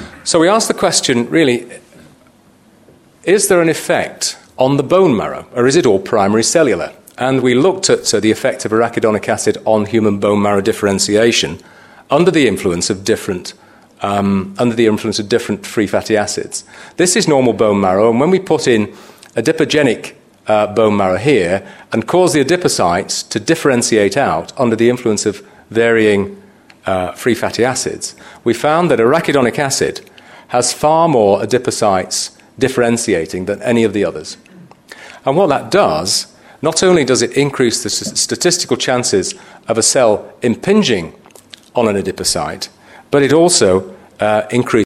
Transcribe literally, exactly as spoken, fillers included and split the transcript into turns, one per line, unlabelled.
So we asked the question, really, is there an effect on the bone marrow, or is it all primary cellular? And we looked at uh, the effect of arachidonic acid on human bone marrow differentiation under the influence of different um, under the influence of different free fatty acids. This is normal bone marrow, and when we put in adipogenic uh, bone marrow here and cause the adipocytes to differentiate out under the influence of varying uh, free fatty acids, we found that arachidonic acid has far more adipocytes differentiating than any of the others. And what that does, not only does it increase the statistical chances of a cell impinging on an adipocyte, but it also uh, increases